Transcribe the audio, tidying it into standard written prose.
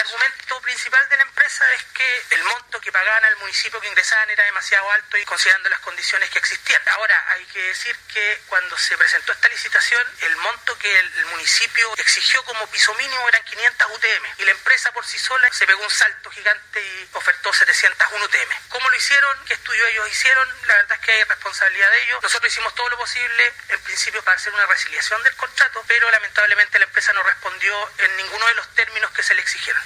argumento principal de la empresa es que el monto que pagaban al municipio que ingresaban era demasiado alto y considerando las condiciones que existían. Ahora, hay que decir que cuando se presentó esta licitación, el monto que el municipio exigió como piso mínimo eran 500 UTM y la empresa por sí sola se pegó un salto gigante y ofertó 701 UTM. ¿Cómo lo hicieron? ¿Qué estudio ellos hicieron? La verdad es que hay responsabilidad de ellos. Nosotros hicimos todo lo posible, en principio, para hacer una resiliación del contrato, pero lamentablemente la empresa no respondió en ninguno de los términos que se le exigieron.